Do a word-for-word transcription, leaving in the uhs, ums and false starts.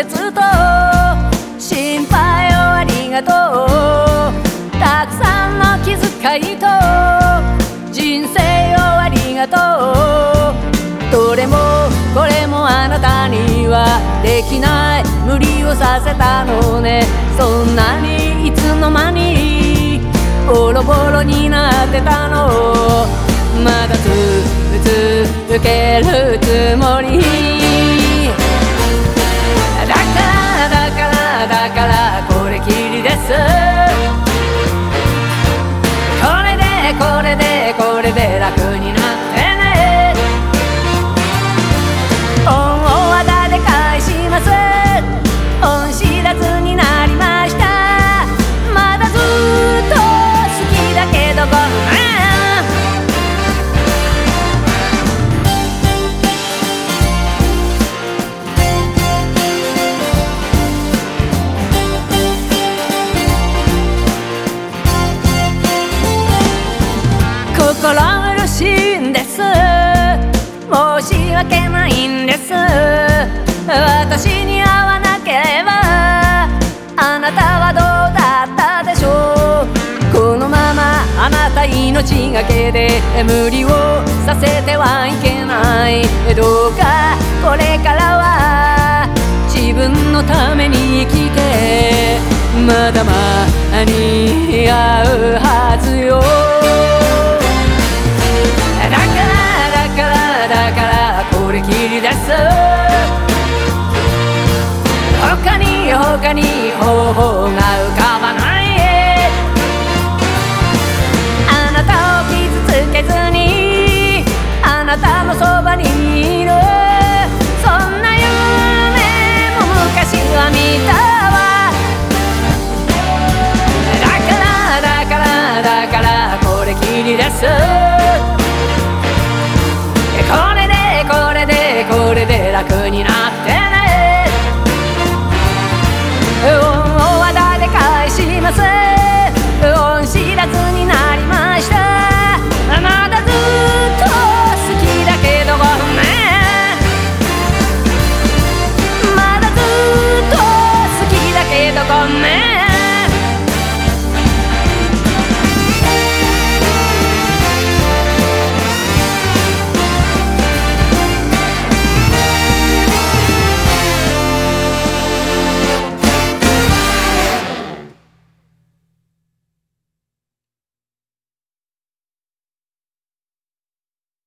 切と心配をありがとう。たくさんの気遣いと人生をありがとう。どれもこれもあなたにはできない無理をさせたのね。そんなにいつの間にボロボロになってたの。まだ続けるつもりだからだからだからこれきりです。これでこれでこれで楽になってね。恩をあだで返します。恩知らずになりました。まだずっと好きだけどごめん。心苦しいんです。申し訳ないんです。私に会わなければあなたはどうだったでしょう。このままあなた命がけで無理をさせてはいけない。どうかこれからは自分のために生きてまだ間に合うはずよ。これきりです。他に他に方法が浮かばない。あなたを傷つけずにあなたのそばにいる。そんな夢も昔は見たわ。だからだからだからこれきりです。